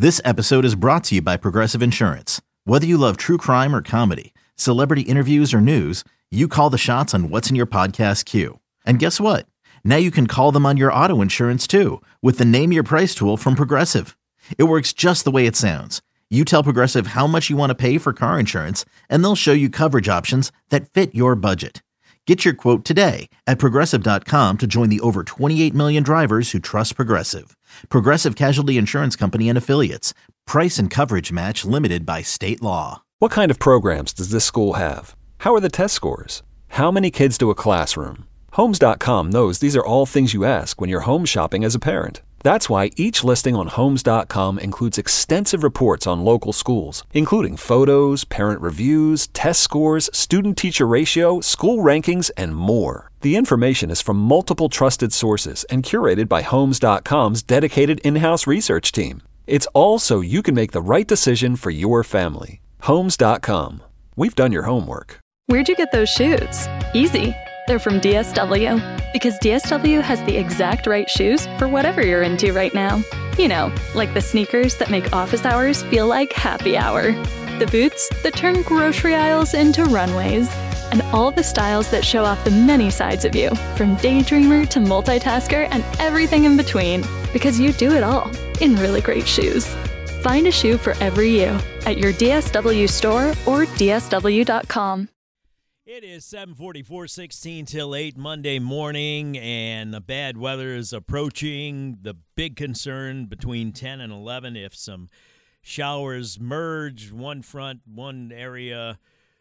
This episode is brought to you by Progressive Insurance. Whether you love true crime or comedy, celebrity interviews or news, you call the shots on what's in your podcast queue. And guess what? Now you can call them on your auto insurance too with the Name Your Price tool from Progressive. It works just the way it sounds. You tell Progressive how much you want to pay for car insurance, and they'll show you coverage options that fit your budget. Get your quote today at Progressive.com to join the over 28 million drivers who trust Progressive. Progressive Casualty Insurance Company and Affiliates. Price and coverage match limited by state law. What kind of programs does this school have? How are the test scores? How many kids to a classroom? Homes.com knows these are all things you ask when you're home shopping as a parent. That's why each listing on Homes.com includes extensive reports on local schools, including photos, parent reviews, test scores, student-teacher ratio, school rankings, and more. The information is from multiple trusted sources and curated by Homes.com's dedicated in-house research team. It's all so you can make the right decision for your family. Homes.com. We've done your homework. Where'd you get those shoes? Easy. They're from DSW. Because DSW has the exact right shoes for whatever you're into right now. You know, like the sneakers that make office hours feel like happy hour. The boots that turn grocery aisles into runways. And all the styles that show off the many sides of you, from daydreamer to multitasker and everything in between. Because you do it all in really great shoes. Find a shoe for every you at your DSW store or DSW.com. It is 7:44, 16 till 8 Monday morning, and the bad weather is approaching. The big concern between 10 and 11, if some showers merge, one front, one area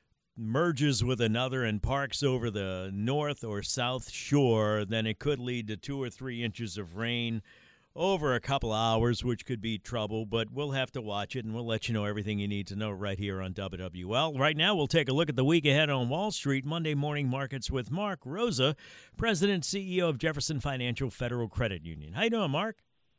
merges with another and parks over the north or south shore, then it could lead to 2 or 3 inches of rain over a couple hours, which could be trouble, but we'll have to watch it, and we'll let you know everything you need to know right here on WWL. Right now, we'll take a look at the week ahead on Wall Street, Monday morning markets with Mark Rosa, President and CEO of Jefferson Financial Federal Credit Union. How you doing, Mark?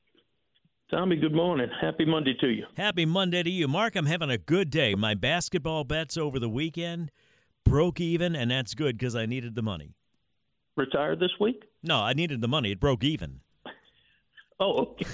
Tommy, good morning. Happy Monday to you. Happy Monday to you. Mark, I'm having a good day. My basketball bets over the weekend broke even, and that's good because I needed the money. Retired this week? No, I needed the money. It broke even. Oh, okay.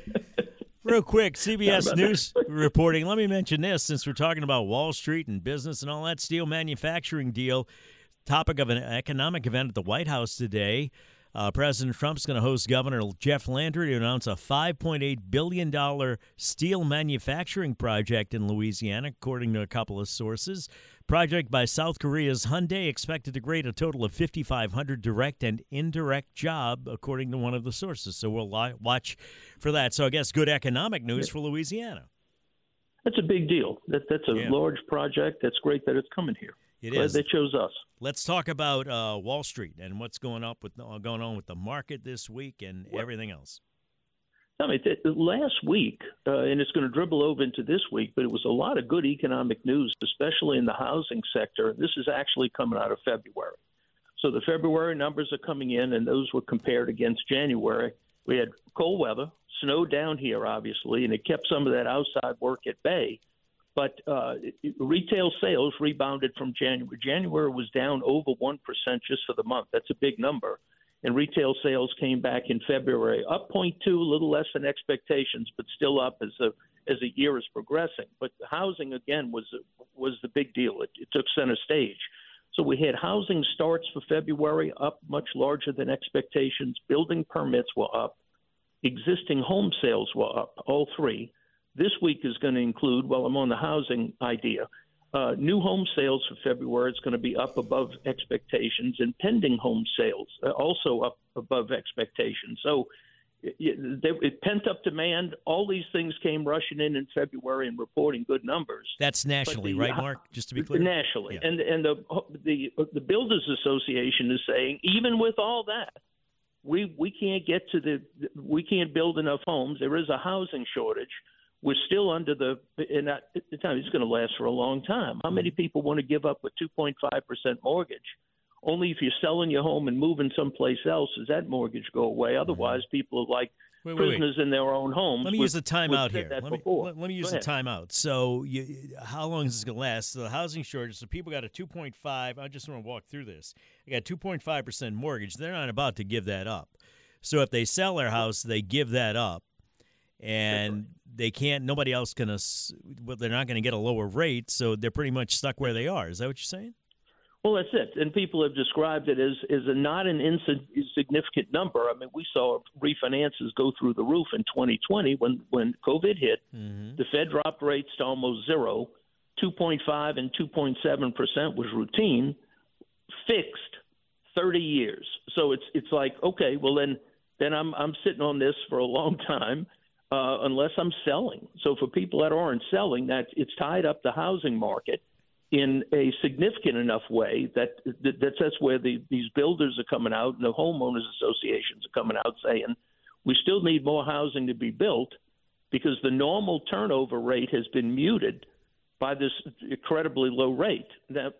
Real quick, CBS News reporting. Let me mention this since we're talking about Wall Street and business and all that steel manufacturing deal. Topic of an economic event at the White House today. President Trump's going to host Governor Jeff Landry to announce a $5.8 billion steel manufacturing project in Louisiana, according to a couple of sources. Project by South Korea's Hyundai expected to create a total of 5,500 direct and indirect jobs, according to one of the sources. So we'll watch for that. So I guess good economic news for Louisiana. That's a big deal. That's a large project. That's great that it's coming here. Glad they chose us. Let's talk about Wall Street and what's going on with the market this week and everything else. I mean, last week, and it's going to dribble over into this week, but it was a lot of good economic news, especially in the housing sector. This is actually coming out of February. So the February numbers are coming in, and those were compared against January. We had cold weather, snow down here, obviously, and it kept some of that outside work at bay. But retail sales rebounded from January. January was down over 1% just for the month. That's a big number. And retail sales came back in February, up 0.2, a little less than expectations, but still up as the year is progressing. But housing, again, was the big deal. It took center stage. So we had housing starts for February up much larger than expectations. Building permits were up. Existing home sales were up, all three. This week is going to include, well, I'm on the housing idea, new home sales for February. It's going to be up above expectations, and pending home sales also up above expectations. So it pent-up demand. All these things came rushing in February and reporting good numbers. That's nationally, right, Mark? Just to be clear. Nationally. Yeah. And the Builders Association is saying, even with all that, we can't build enough homes. There is a housing shortage. We're still under the time. It's going to last for a long time. How many people want to give up a 2.5% mortgage? Only if you're selling your home and moving someplace else does that mortgage go away. Otherwise, people are like prisoners in their own homes. Let me use the timeout here. Let me use the timeout. So how long is this going to last? So the housing shortage, so people got a 2.5. I just want to walk through this. They got 2.5% mortgage. They're not about to give that up. So if they sell their house, they give that up. and they can't. Nobody else can. Well, they're not going to get a lower rate, so they're pretty much stuck where they are. Is that what you're saying? Well, that's it. And people have described it as not an insignificant number. I mean, we saw refinances go through the roof in 2020 when COVID hit. Mm-hmm. The Fed dropped rates to almost zero. 2.5 and 2.7% was routine, fixed 30 years. So it's like, okay, well then I'm sitting on this for a long time unless I'm selling. So for people that aren't selling, it's tied up the housing market in a significant enough way that's where these builders are coming out and the homeowners associations are coming out saying we still need more housing to be built because the normal turnover rate has been muted by this incredibly low rate. Now,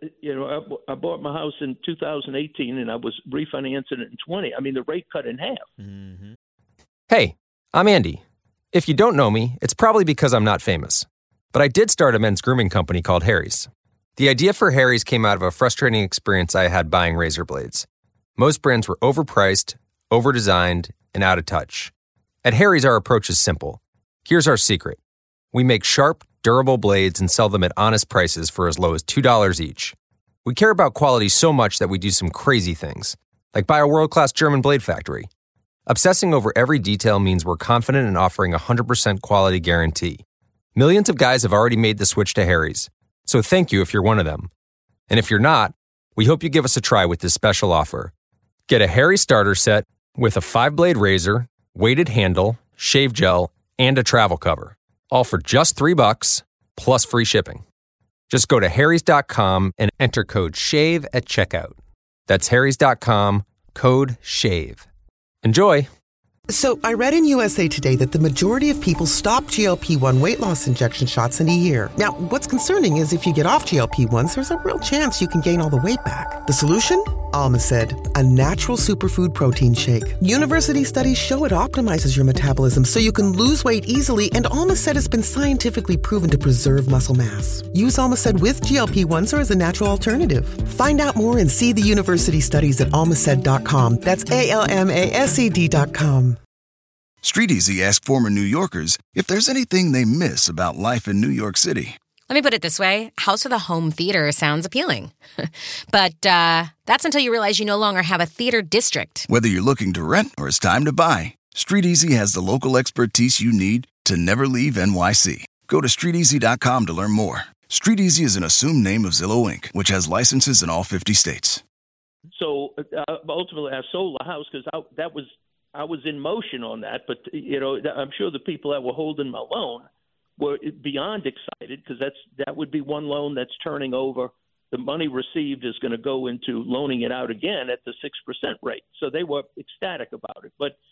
I bought my house in 2018 and I was refinancing it in 20. I mean, the rate cut in half. Mm-hmm. Hey, I'm Andy. If you don't know me, it's probably because I'm not famous. But I did start a men's grooming company called Harry's. The idea for Harry's came out of a frustrating experience I had buying razor blades. Most brands were overpriced, overdesigned, and out of touch. At Harry's, our approach is simple. Here's our secret. We make sharp, durable blades and sell them at honest prices for as low as $2 each. We care about quality so much that we do some crazy things, like buy a world-class German blade factory. Obsessing over every detail means we're confident in offering a 100% quality guarantee. Millions of guys have already made the switch to Harry's, so thank you if you're one of them. And if you're not, we hope you give us a try with this special offer. Get a Harry's starter set with a 5-blade razor, weighted handle, shave gel, and a travel cover. All for just $3 plus free shipping. Just go to harrys.com and enter code SHAVE at checkout. That's harrys.com, code SHAVE. Enjoy! So I read in USA Today that the majority of people stop GLP-1 weight loss injection shots in a year. Now, what's concerning is if you get off GLP-1s, there's a real chance you can gain all the weight back. The solution? Alma said, a natural superfood protein shake. University studies show it optimizes your metabolism so you can lose weight easily, and Alma said it's been scientifically proven to preserve muscle mass. Use Alma said with GLP-1s or as a natural alternative. Find out more and see the university studies at almaced.com. That's ALMASED.com. Street Easy asked former New Yorkers if there's anything they miss about life in New York City. Let me put it this way. House of the Home Theater sounds appealing. But that's until you realize you no longer have a theater district. Whether you're looking to rent or it's time to buy, Street Easy has the local expertise you need to never leave NYC. Go to StreetEasy.com to learn more. Street Easy is an assumed name of Zillow Inc., which has licenses in all 50 states. So ultimately I sold the house because I was in motion on that, but I'm sure the people that were holding my loan were beyond excited because that would be one loan that's turning over. The money received is going to go into loaning it out again at the 6% rate. So they were ecstatic about it. But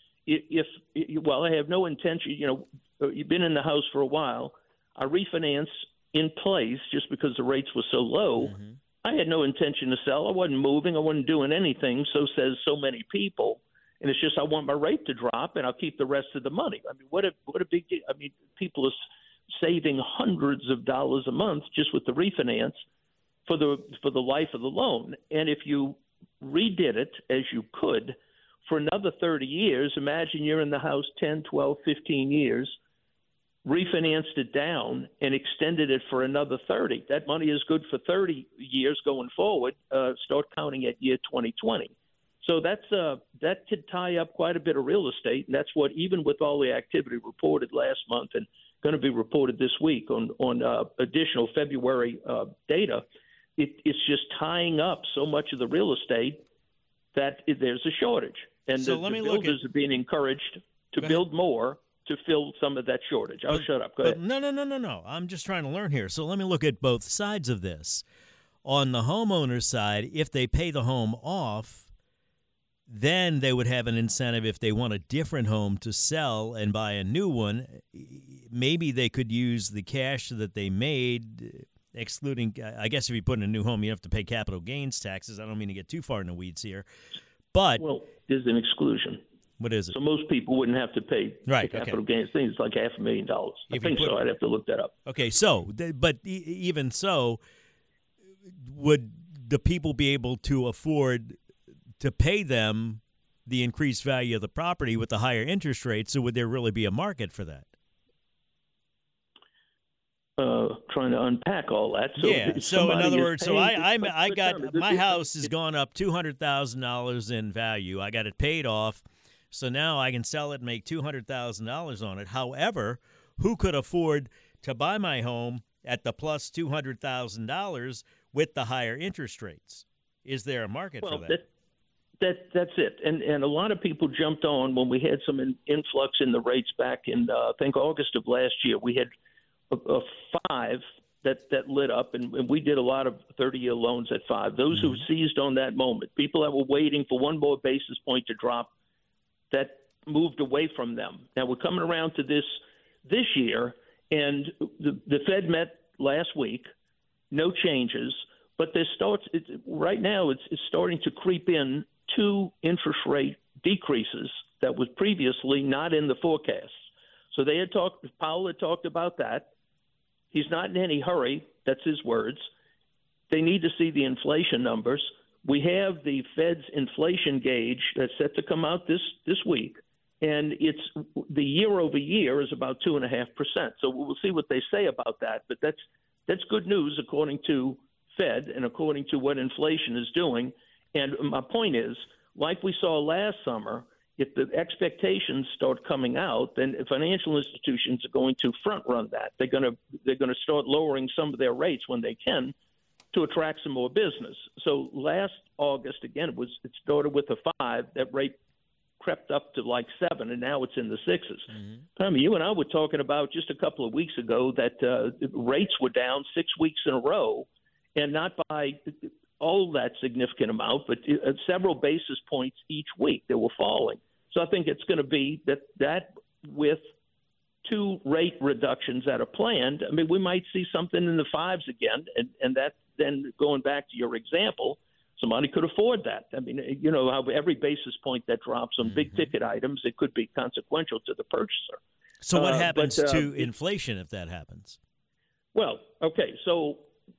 I have no intention. You've been in the house for a while. I refinance in place just because the rates were so low. Mm-hmm. I had no intention to sell. I wasn't moving. I wasn't doing anything. So says so many people. And it's just I want my rate to drop, and I'll keep the rest of the money. I mean, what a big deal. I mean, people are saving hundreds of dollars a month just with the refinance for the life of the loan. And if you redid it as you could for another 30 years, imagine you're in the house 10, 12, 15 years, refinanced it down and extended it for another 30. That money is good for 30 years going forward. Start counting at year 2020. So that could tie up quite a bit of real estate, and that's what, even with all the activity reported last month and going to be reported this week on additional February data, it's just tying up so much of the real estate that there's a shortage. And so the builders are being encouraged to build more to fill some of that shortage. I'll shut up. Go ahead. No. I'm just trying to learn here. So let me look at both sides of this. On the homeowner's side, if they pay the home off, then they would have an incentive if they want a different home to sell and buy a new one. Maybe they could use the cash that they made, excluding, I guess if you put in a new home, you have to pay capital gains taxes. I don't mean to get too far in the weeds here. But well, there's an exclusion. What is it? So most people wouldn't have to pay capital gains things like $500,000. I think so. I'd have to look that up. Okay, so, but even so, would the people be able to afford to pay them the increased value of the property with the higher interest rates? So would there really be a market for that? trying to unpack all that. So So in other words, my house has gone up $200,000 in value. I got it paid off, so now I can sell it and make $200,000 on it. However, who could afford to buy my home at the plus $200,000 with the higher interest rates? Is there a market for that? That's it. And a lot of people jumped on when we had some influx in the rates back in, I think, August of last year. We had a 5 that lit up, and we did a lot of 30-year loans at 5. Those who seized on that moment, people that were waiting for one more basis point to drop, that moved away from them. Now we're coming around to this year, and the Fed met last week, no changes, but right now it's starting to creep in 2 interest rate decreases that was previously not in the forecast. So Powell had talked about that. He's not in any hurry. That's his words. They need to see the inflation numbers. We have the Fed's inflation gauge that's set to come out this week, and it's the year over year is about 2.5%. So we'll see what they say about that. But that's good news according to Fed and according to what inflation is doing. And my point is, like we saw last summer, if the expectations start coming out, then financial institutions are going to front run that. They're going to start lowering some of their rates when they can to attract some more business. So last August, again, it started with a 5. That rate crept up to like 7, and now it's in the 6s. Mm-hmm. Tommy, you and I were talking about just a couple of weeks ago that rates were down 6 weeks in a row, and not by all that significant amount, but several basis points each week they were falling. So I think it's going to be that with 2 rate reductions that are planned, I mean, we might see something in the 5s again, and that then going back to your example, somebody could afford that. I mean, you know how every basis point that drops on big ticket items, it could be consequential to the purchaser. So what happens to inflation if that happens? Well, okay, so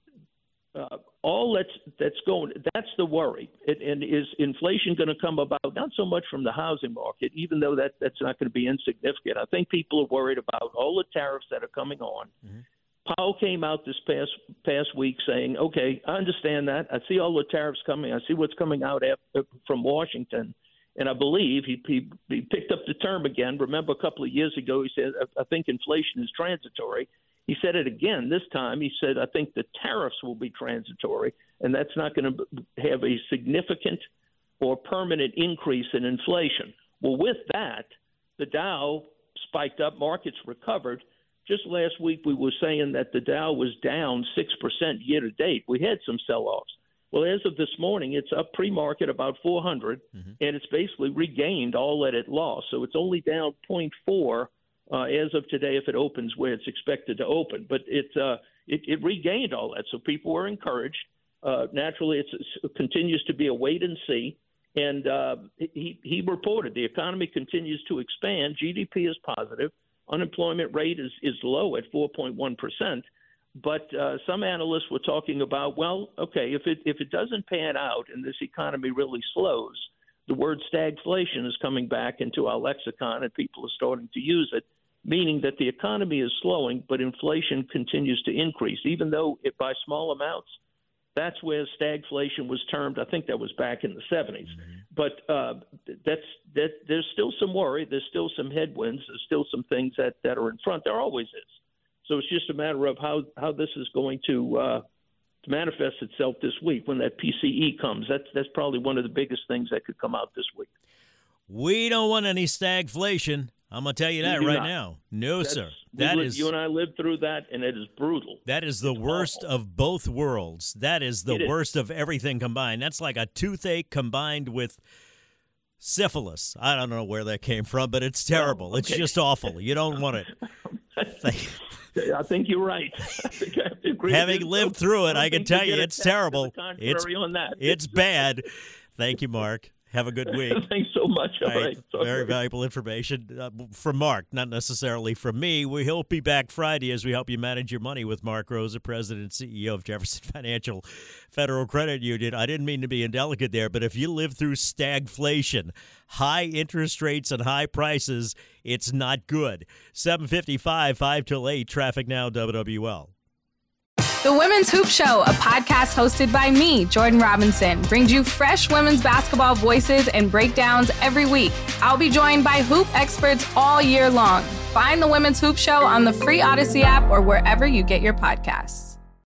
all that's going, that's the worry. And is inflation going to come about not so much from the housing market, even though that's not going to be insignificant. I think people are worried about all the tariffs that are coming on. Mm-hmm. Powell came out this past week saying, okay, I understand that. I see all the tariffs coming. I see what's coming out from Washington. And I believe he picked up the term again. Remember a couple of years ago, he said, I think inflation is transitory. He said it again this time. He said, I think the tariffs will be transitory, and that's not going to have a significant or permanent increase in inflation. Well, with that, the Dow spiked up, markets recovered. Just last week, we were saying that the Dow was down 6% year to date. We had some sell-offs. Well, as of this morning, it's up pre-market about 400, and it's basically regained all that it lost. So it's only down 0.4 as of today if it opens where it's expected to open. But it regained all that, so people were encouraged. Naturally, it continues to be a wait and see. And he reported the economy continues to expand. GDP is positive. Unemployment rate is low at 4.1%. But some analysts were talking about, well, okay, if it doesn't pan out and this economy really slows, the word stagflation is coming back into our lexicon and people are starting to use it, meaning that the economy is slowing, but inflation continues to increase, even though by small amounts. That's where stagflation was termed. I think that was back in the 70s. Mm-hmm. But there's still some worry. There's still some headwinds. There's still some things that are in front. There always is. So it's just a matter of how this is going to manifest itself this week when that PCE comes. That's probably one of the biggest things that could come out this week. We don't want any stagflation. I'm going to tell you that right now. No, sir. You and I lived through that, and it is brutal. That is the worst of both worlds. That is the worst of everything combined. That's like a toothache combined with syphilis. I don't know where that came from, but it's terrible. It's just awful. You don't want it. I think you're right. Having lived through it, I can tell you it's terrible. On that. It's bad. Thank you, Mark. Have a good week. Thanks so much. All right. Very valuable information from Mark, not necessarily from me. He'll be back Friday as we help you manage your money with Mark Rosa, President and CEO of Jefferson Financial Federal Credit Union. I didn't mean to be indelicate there, but if you live through stagflation, high interest rates and high prices, it's not good. 7:55, 5 till 8, traffic now, WWL. The Women's Hoop Show, a podcast hosted by me, Jordan Robinson, brings you fresh women's basketball voices and breakdowns every week. I'll be joined by hoop experts all year long. Find The Women's Hoop Show on the free Odyssey app or wherever you get your podcasts.